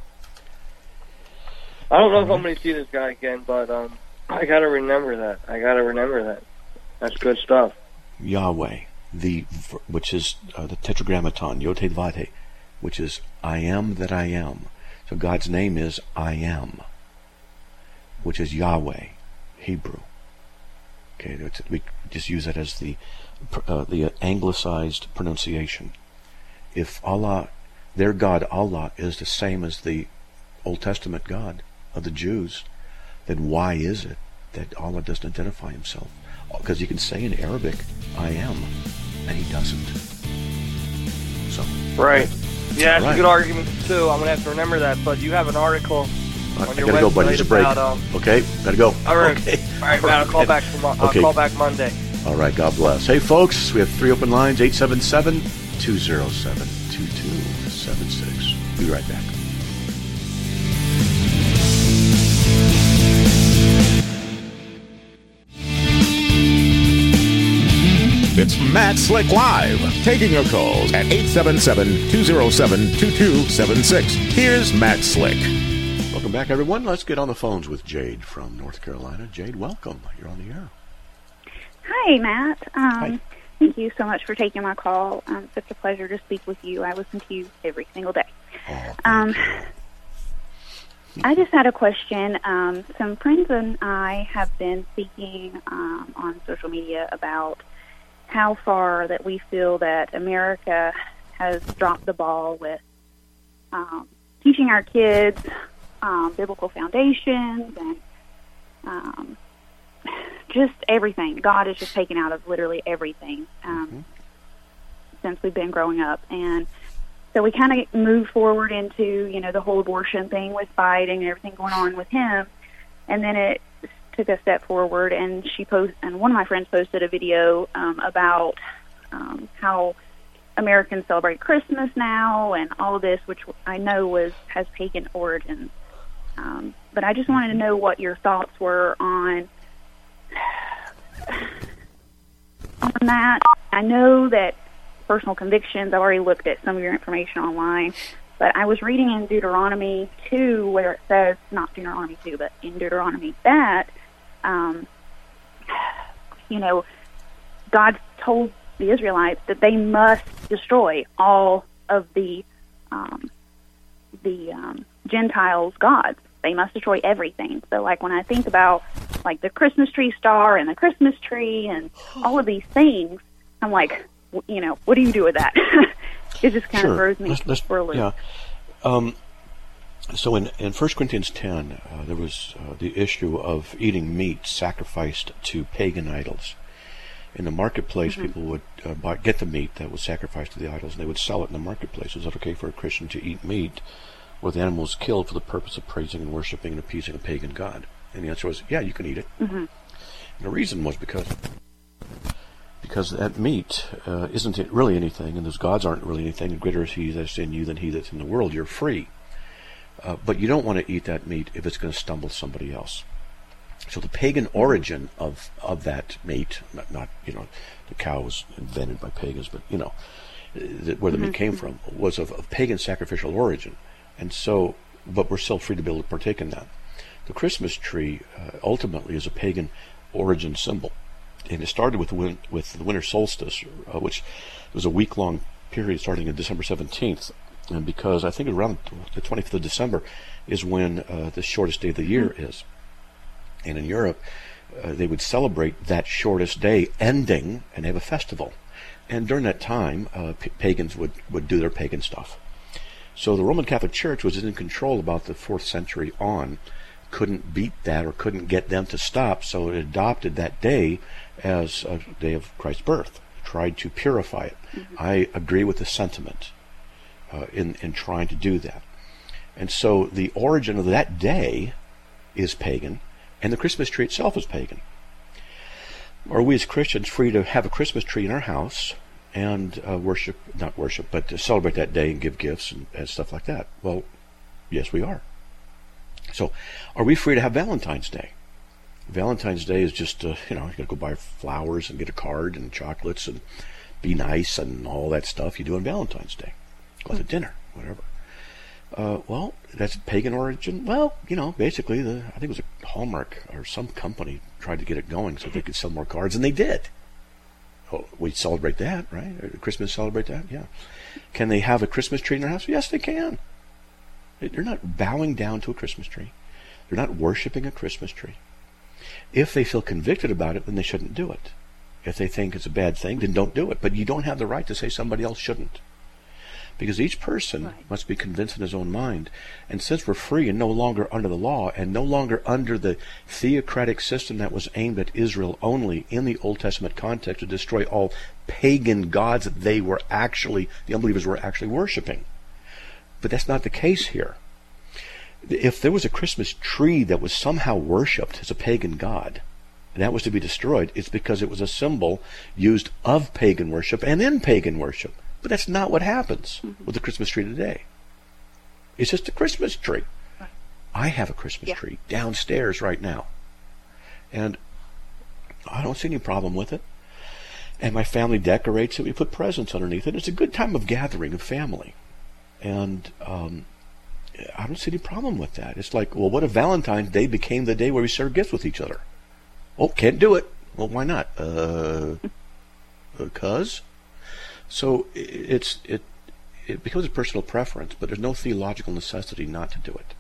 [SPEAKER 4] I don't know if I'm going to see this guy again, but um, I got to remember that. I got to remember that. That's good stuff.
[SPEAKER 3] Yahweh, the which is uh, the Tetragrammaton, Yod-Heh-Vav-Heh, which is I am that I am. So God's name is I am, which is Yahweh, Hebrew. Okay, we just use that as the uh, the anglicized pronunciation. If Allah, their God Allah, is the same as the Old Testament God of the Jews, then why is it that Allah doesn't identify Himself? Because He can say in Arabic, I am, and He doesn't. So
[SPEAKER 4] right. Yeah, that's
[SPEAKER 3] right.
[SPEAKER 4] a good argument, too. I'm going to have to remember that. But you have an article
[SPEAKER 3] right,
[SPEAKER 4] on your
[SPEAKER 3] I gotta
[SPEAKER 4] website
[SPEAKER 3] go, buddy. It's a break.
[SPEAKER 4] About, um,
[SPEAKER 3] okay, gotta go.
[SPEAKER 4] All right,
[SPEAKER 3] okay.
[SPEAKER 4] all right, man. I'll call back. Tomorrow. I'll
[SPEAKER 3] okay.
[SPEAKER 4] call back Monday.
[SPEAKER 3] All right. God bless. Hey, folks, we have three open lines: eight seven seven, two zero seven, two two seven six. Be right back.
[SPEAKER 2] It's Matt Slick Live, taking your calls at eight seven seven, two zero seven, two two seven six. Here's Matt Slick.
[SPEAKER 3] Welcome back, everyone. Let's get on the phones with Jade from North Carolina. Jade, welcome. You're on the air.
[SPEAKER 8] Hi, Matt. Um,
[SPEAKER 3] Hi.
[SPEAKER 8] Thank you so much for taking my call. Um, it's such a pleasure to speak with you. I listen to you every single day.
[SPEAKER 3] Oh,
[SPEAKER 8] um,
[SPEAKER 3] you.
[SPEAKER 8] I just had a question. Um, some friends and I have been speaking um, on social media about how far that we feel that America has dropped the ball with um, teaching our kids um, biblical foundations and um, just everything. God is just taken out of literally everything um, mm-hmm. since we've been growing up. And so we kind of moved forward into, you know, the whole abortion thing with Biden and everything going on with him. And then it took a step forward, and she post, and one of my friends posted a video um, about um, how Americans celebrate Christmas now and all of this, which I know was has pagan origins. Um, but I just wanted to know what your thoughts were on on that. I know that personal convictions, I've already looked at some of your information online, but I was reading in Deuteronomy two where it says, not Deuteronomy two, but in Deuteronomy that, um, you know, God told the Israelites that they must destroy all of the um, the um, Gentiles' gods. They must destroy everything. So, like, when I think about, like, the Christmas tree star and the Christmas tree and all of these things, I'm like, you know, what do you do with that? It just kind
[SPEAKER 3] sure.
[SPEAKER 8] of throws me
[SPEAKER 3] let's, let's,
[SPEAKER 8] for a loop.
[SPEAKER 3] Yeah. Um, so in, in First Corinthians ten, uh, there was uh, the issue of eating meat sacrificed to pagan idols. In the marketplace, mm-hmm. people would uh, buy, get the meat that was sacrificed to the idols, and they would sell it in the marketplace. Is it okay for a Christian to eat meat where the animal was killed for the purpose of praising and worshiping and appeasing a pagan god? And the answer was, yeah, you can eat it.
[SPEAKER 8] Mm-hmm.
[SPEAKER 3] And the reason was because because that meat uh, isn't really anything, and those gods aren't really anything, and greater is he that's in you than he that's in the world. You're free. Uh, but you don't want to eat that meat if it's going to stumble somebody else. So the pagan origin of, of that meat, not, not, you know, the cow was invented by pagans, but, you know, th- where the
[SPEAKER 8] mm-hmm.
[SPEAKER 3] meat came from was of, of pagan sacrificial origin. And so, but we're still free to be able to partake in that. The Christmas tree uh, ultimately is a pagan origin symbol. And it started with the, win- with the winter solstice, uh, which was a week-long period starting on December seventeenth. And because I think around the twenty-fifth of December is when uh, the shortest day of the year mm-hmm. is. And in Europe, uh, they would celebrate that shortest day ending, and they have a festival. And during that time, uh, p- pagans would, would do their pagan stuff. So the Roman Catholic Church was in control about the fourth century on, couldn't beat that or couldn't get them to stop, so it adopted that day as a day of Christ's birth, tried to purify it. Mm-hmm. I agree with the sentiment uh, in, in trying to do that. And so the origin of that day is pagan, and the Christmas tree itself is pagan. Are we as Christians free to have a Christmas tree in our house and uh, worship, not worship, but to celebrate that day and give gifts and, and stuff like that? Well, yes, we are. So, are we free to have Valentine's Day? Valentine's Day is just, uh, you know, you got to go buy flowers and get a card and chocolates and be nice and all that stuff you do on Valentine's Day. Go to dinner, whatever. Uh, well, that's pagan origin. Well, you know, basically, the I think it was a Hallmark or some company tried to get it going so they could sell more cards, and they did. Oh, we celebrate that, right? Or Christmas celebrate that, yeah. Can they have a Christmas tree in their house? Yes, they can. They're not bowing down to a Christmas tree. They're not worshiping a Christmas tree. If they feel convicted about it, then they shouldn't do it. If they think it's a bad thing, then don't do it. But you don't have the right to say somebody else shouldn't. Because each person right. must be convinced in his own mind. And since we're free and no longer under the law and no longer under the theocratic system that was aimed at Israel only in the Old Testament context to destroy all pagan gods that they were actually, the unbelievers were actually worshiping. But that's not the case here. If there was a Christmas tree that was somehow worshipped as a pagan god, and that was to be destroyed, it's because it was a symbol used of pagan worship and in pagan worship. But that's not what happens mm-hmm. with the Christmas tree today. It's just a Christmas tree. Right. I have a Christmas yeah. tree downstairs right now. And I don't see any problem with it. And my family decorates it. We put presents underneath it. It's a good time of gathering of family. And um, I don't see any problem with that. It's like, well, what if Valentine's Day became the day where we share gifts with each other? Oh, can't do it. Well, why not? Uh, because? So it's it it becomes a personal preference, but there's no theological necessity not to do it.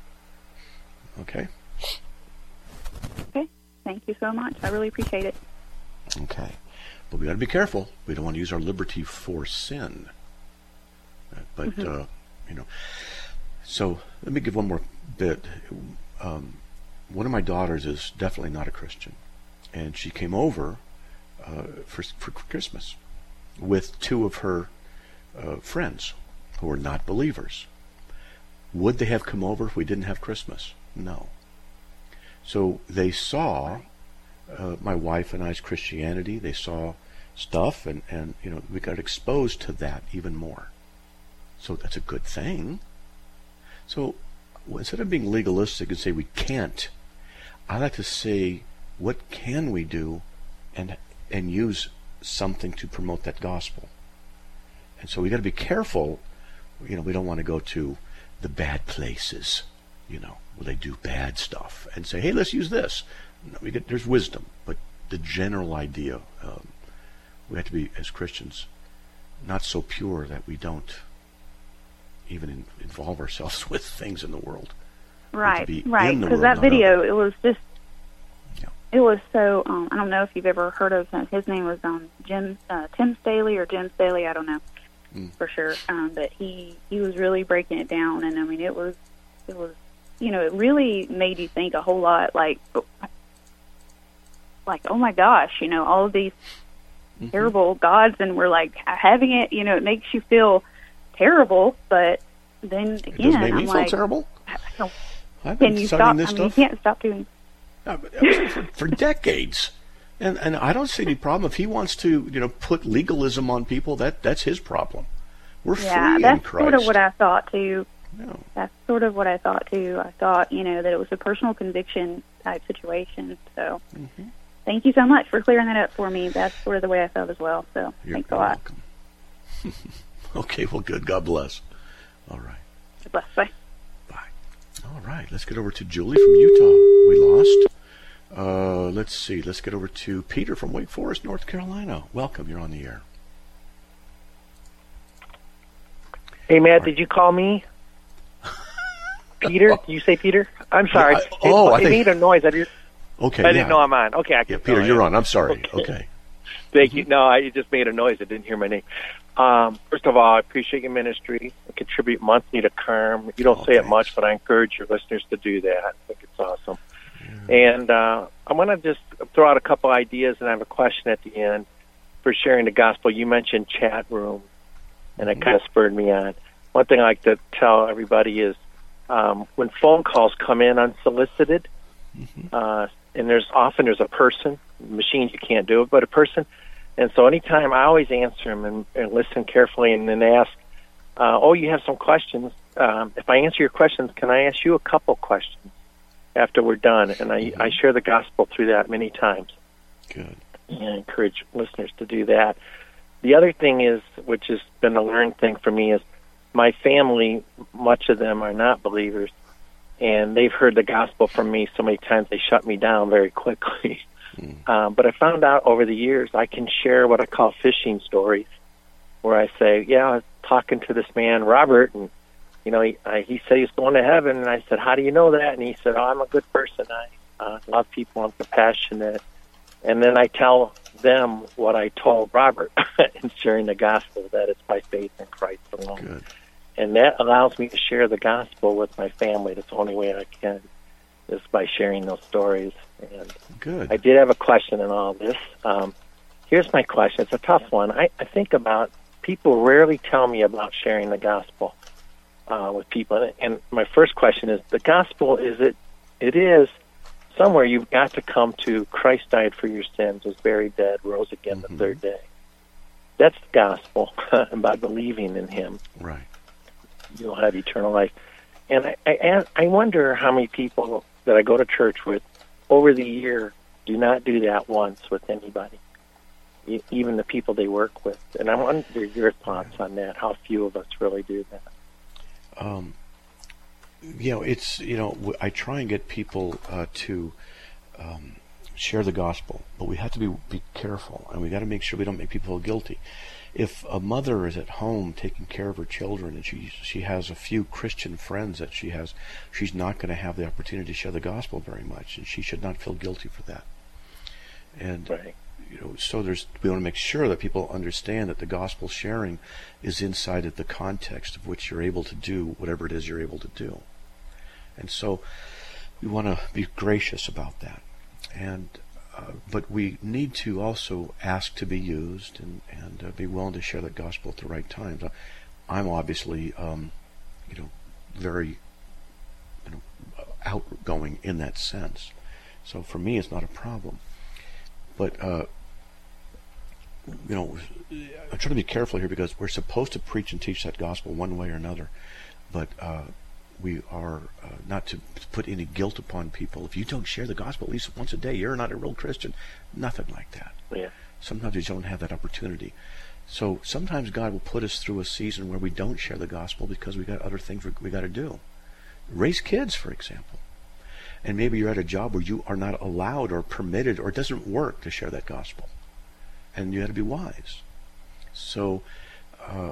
[SPEAKER 3] Okay?
[SPEAKER 8] Okay. Thank you so much. I really appreciate it.
[SPEAKER 3] Okay. But we got to be careful. We don't want to use our liberty for sin. But, mm-hmm. uh, you know, so let me give one more bit. Um, one of my daughters is definitely not a Christian. And she came over uh, for, for Christmas with two of her uh, friends who were not believers. Would they have come over if we didn't have Christmas? No. So they saw uh, my wife and I's Christianity. They saw stuff, and, and you know, we got exposed to that even more. So that's a good thing. So instead of being legalistic and say we can't, I like to say, what can we do, and and use something to promote that gospel. And so we got to be careful. You know, we don't want to go to the bad places, you know, where they do bad stuff, and say, hey, let's use this. No, we get, there's wisdom, but the general idea, um, we have to be, as Christians, not so pure that we don't even in, involve ourselves with things in the world.
[SPEAKER 8] Right, right. Because that video, it was just, yeah. it was so. Um, I don't know if you've ever heard of him. His name was um, Jim uh, Tim Staley or Jim Staley. I don't know mm. for sure. Um, but he he was really breaking it down, and I mean, it was it was you know, it really made you think a whole lot. Like, like oh my gosh, you know, all of these mm-hmm. terrible gods, and we're like having it. You know, it makes you feel terrible, but then again,
[SPEAKER 3] it doesn't make me
[SPEAKER 8] I'm
[SPEAKER 3] feel
[SPEAKER 8] like,
[SPEAKER 3] terrible. I've
[SPEAKER 8] Can
[SPEAKER 3] been
[SPEAKER 8] you
[SPEAKER 3] studying
[SPEAKER 8] stop?
[SPEAKER 3] this
[SPEAKER 8] I mean,
[SPEAKER 3] stuff
[SPEAKER 8] you can't stop doing.
[SPEAKER 3] uh, for, for decades, and and I don't see any problem if he wants to, you know, put legalism on people. That that's his problem. We're
[SPEAKER 8] yeah,
[SPEAKER 3] free
[SPEAKER 8] that's
[SPEAKER 3] in Christ.
[SPEAKER 8] sort of what I thought too.
[SPEAKER 3] No.
[SPEAKER 8] That's sort of what I thought too. I thought, you know, that it was a personal conviction type situation. So,
[SPEAKER 3] mm-hmm.
[SPEAKER 8] thank you so much for clearing that up for me. That's sort of the way I felt as well. So,
[SPEAKER 3] You're
[SPEAKER 8] thanks a lot.
[SPEAKER 3] Welcome. Okay, well, good. God bless. All right.
[SPEAKER 8] God bless. Bye.
[SPEAKER 3] All right, let's get over to Julie from Utah. We lost. Uh, let's see. Let's get over to Peter from Wake Forest, North Carolina. Welcome. You're on the air.
[SPEAKER 9] Hey, Matt, did you call me? Peter? Did you say Peter? I'm sorry.
[SPEAKER 3] Yeah, I, oh,
[SPEAKER 9] it,
[SPEAKER 3] I
[SPEAKER 9] it
[SPEAKER 3] think...
[SPEAKER 9] made a noise. I, just,
[SPEAKER 3] okay,
[SPEAKER 9] I
[SPEAKER 3] yeah.
[SPEAKER 9] didn't know I'm on. Okay, I
[SPEAKER 3] yeah, Peter, you're on. I'm sorry. Okay. okay.
[SPEAKER 9] Thank you. No, I, it just made a noise. I didn't hear my name. Um, first of all, I appreciate your ministry. I contribute monthly to C A R M. You don't
[SPEAKER 3] oh,
[SPEAKER 9] say
[SPEAKER 3] thanks.
[SPEAKER 9] it much, but I encourage your listeners to do that. I think it's awesome. Yeah. And uh, I want to just throw out a couple ideas, and I have a question at the end for sharing the gospel. You mentioned chat room, and it mm-hmm. kind of spurred me on. One thing I like to tell everybody is um, when phone calls come in unsolicited, mm-hmm. uh, and there's often there's a person, machines you can't do it, but a person. And so anytime I always answer them and, and listen carefully and then ask, uh, oh, you have some questions. Um, if I answer your questions, can I ask you a couple questions after we're done? And I, mm-hmm. I share the gospel through that many times.
[SPEAKER 3] Good.
[SPEAKER 9] And I encourage listeners to do that. The other thing is, which has been a learned thing for me, is my family, much of them are not believers, and they've heard the gospel from me so many times they shut me down very quickly. Mm. Um, but I found out over the years I can share what I call fishing stories, where I say, yeah, I was talking to this man, Robert, and you know, he, I, he said he's going to heaven, and I said, how do you know that? And he said, oh, I'm a good person. I uh, love people. I'm compassionate. And then I tell them what I told Robert in sharing the gospel, that it's by faith in Christ alone.
[SPEAKER 3] Good.
[SPEAKER 9] And that allows me to share the gospel with my family. That's the only way I can, is by sharing those stories. And
[SPEAKER 3] Good.
[SPEAKER 9] I did have a question in all this. Um, here's my question. It's a tough one. I, I think about, people rarely tell me about sharing the gospel uh, with people. And my first question is, the gospel, is it, it is somewhere you've got to come to. Christ died for your sins, was buried, dead, rose again mm-hmm. the third day. That's the gospel, by believing in him.
[SPEAKER 3] Right.
[SPEAKER 9] You'll have eternal life. And I, I, I wonder how many people that I go to church with over the year do not do that once with anybody, e- even the people they work with. And I wonder your thoughts on that, how few of us really do that.
[SPEAKER 3] Um, you know, it's, you know, I try and get people uh, to um, share the gospel, but we have to be, be careful, and we got to make sure we don't make people feel guilty. If a mother is at home taking care of her children and she she has a few Christian friends that she has, she's not going to have the opportunity to share the gospel very much, and she should not feel guilty for that. And
[SPEAKER 9] right.
[SPEAKER 3] you know, so there's we want to make sure that people understand that the gospel sharing is inside of the context of which you're able to do whatever it is you're able to do. And so we want to be gracious about that. And uh, but we need to also ask to be used and, and uh, be willing to share the gospel at the right times. I'm obviously, um, you know, very you know, outgoing in that sense. So for me, it's not a problem. But, uh, you know, I'm trying to be careful here because we're supposed to preach and teach that gospel one way or another. But uh, we are uh, not to put any guilt upon people. If you don't share the gospel at least once a day, you're not a real Christian. Nothing like that.
[SPEAKER 9] Yeah.
[SPEAKER 3] Sometimes we don't have that opportunity. So sometimes God will put us through a season where we don't share the gospel because we got other things we, we got to do. Raise kids, for example. And maybe you're at a job where you are not allowed or permitted or it doesn't work to share that gospel. And you have to be wise. So, uh,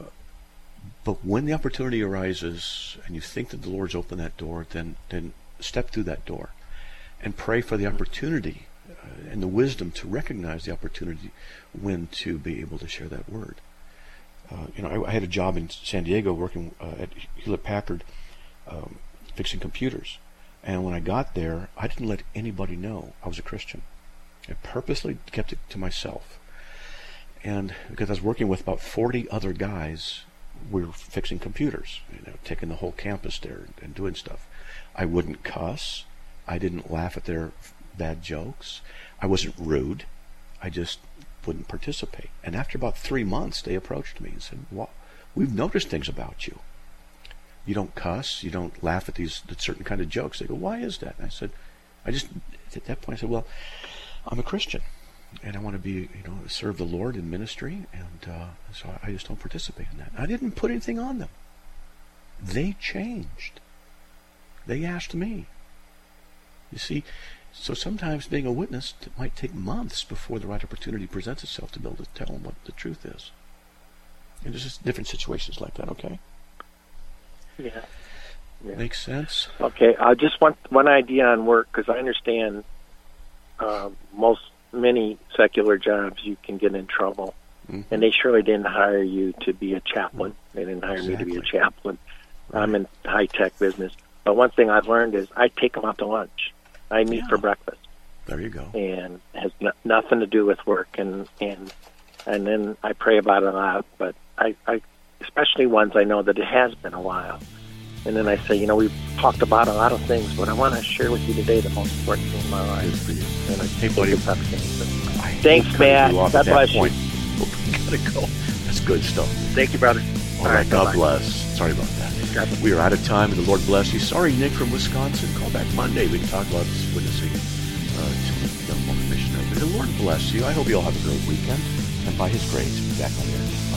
[SPEAKER 3] but when the opportunity arises and you think that the Lord's opened that door, then, then step through that door and pray for the opportunity uh, and the wisdom to recognize the opportunity when to be able to share that word. Uh, you know, I, I had a job in San Diego working uh, at Hewlett-Packard um, fixing computers. And when I got there, I didn't let anybody know I was a Christian. I purposely kept it to myself. And because I was working with about forty other guys, we were fixing computers, you know, taking the whole campus there and doing stuff. I wouldn't cuss. I didn't laugh at their bad jokes. I wasn't rude. I just wouldn't participate. And after about three months, they approached me and said, well, we've noticed things about you. You don't cuss, you don't laugh at these at certain kind of jokes. They go, why is that? And I said, I just, at that point, I said, well, I'm a Christian, and I want to be, you know, serve the Lord in ministry, and uh, so I just don't participate in that. I didn't put anything on them. They changed. They asked me. You see, so sometimes being a witness, it might take months before the right opportunity presents itself to be able to tell them what the truth is. And there's just different situations like that, okay?
[SPEAKER 9] Yeah. yeah.
[SPEAKER 3] Makes sense.
[SPEAKER 9] Okay, I just want one idea on work, because I understand uh, most, many secular jobs you can get in trouble. Mm-hmm. And they surely didn't hire you to be a chaplain. They didn't hire exactly. me to be a chaplain. Right. I'm in high-tech business. But one thing I've learned is I take them out to lunch. I meet yeah. for breakfast.
[SPEAKER 3] There you go.
[SPEAKER 9] And it has no, nothing to do with work. And, and, and then I pray about it a lot, but I, I especially ones I know that it has been a while. And then I say, you know, we've talked about a lot of things, but I want to share with you today the most important thing in my life.
[SPEAKER 3] Good for you.
[SPEAKER 9] And I
[SPEAKER 3] hey, buddy.
[SPEAKER 9] It's I Thanks, Matt. God bless you.
[SPEAKER 3] We gotta go. That's good stuff.
[SPEAKER 9] Thank you, brother.
[SPEAKER 3] All, All right, God bye-bye. Bless. Sorry about that. We are out of time, and the Lord bless you. Sorry, Nick from Wisconsin. Call back Monday. We can talk about this witnessing uh, to the young woman missionary. But the Lord bless you. I hope you all have a great weekend, and by His grace, be back on the air.